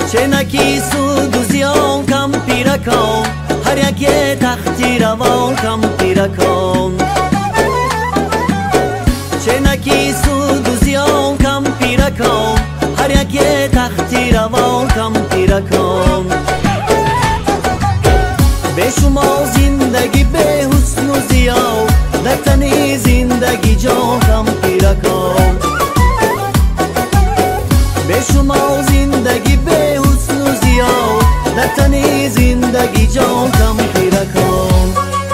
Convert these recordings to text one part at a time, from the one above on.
چه نکی سود و زیان کم پیره کن، هر یک تختی روان کم پیره کن. چه نکی سود و زیان کم پیره کن، هر یک تختی روان کم پیره کن. به شما زندگی به حسن و زیان، در تن زندگی جان کم پیره کن. به شما زندگی به حسن و زیان، در تن زندگی جان کم پیره کن.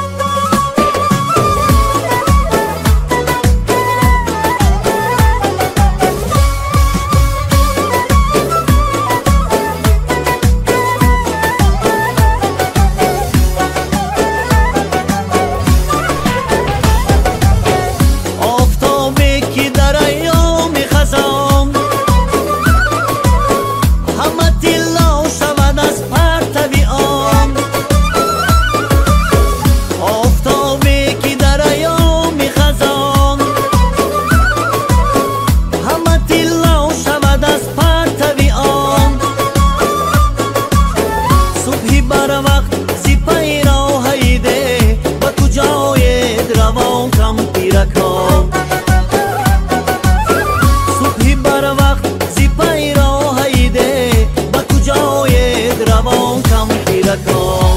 صبحی بر وقت زی پیرا هیده، با کجای روان کم پیره کن.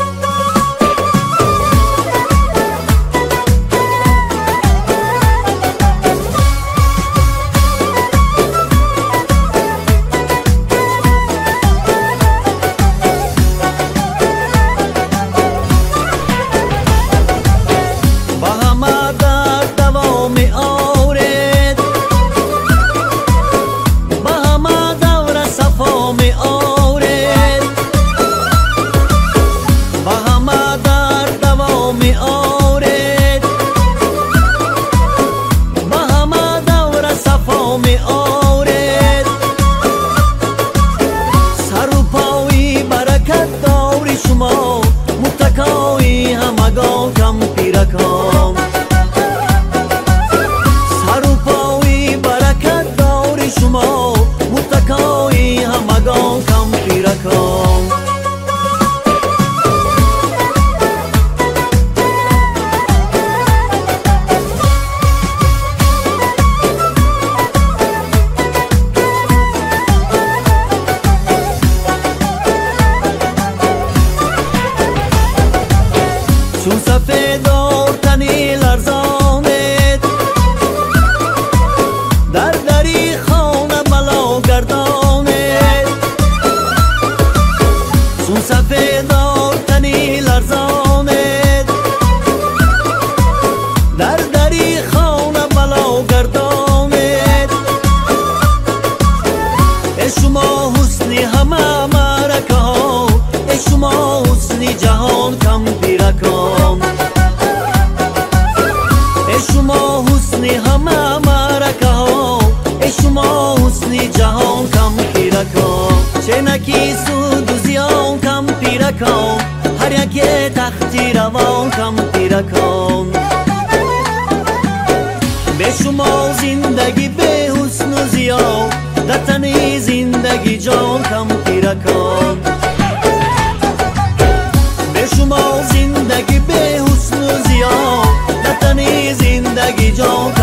شما متکای همگان کم پیره کن. سر و پای برکت دار شما متکای همگان کم پیره کن. چون سفیدار تنی لرزانید، در دری خانه بلا گردانید. چون سفیدار تنی لرزانید، در دری خانه بلا گردانید. ای شما حسنی همه مرکه ها، ای شما حسنی جهان کم پیره کن. ای شما حسنی همه مرکه ها، ای شما حسنی جهان کم پیره کن. چه نکی سود و زیان کم پیره کن، هر یک تختی روان کم پیره کن. به شما زندگی به حسن و زیان، در تن زندگی جان کم پیره کن. به شما زندگی به حسن و زیان، در تن زندگی جان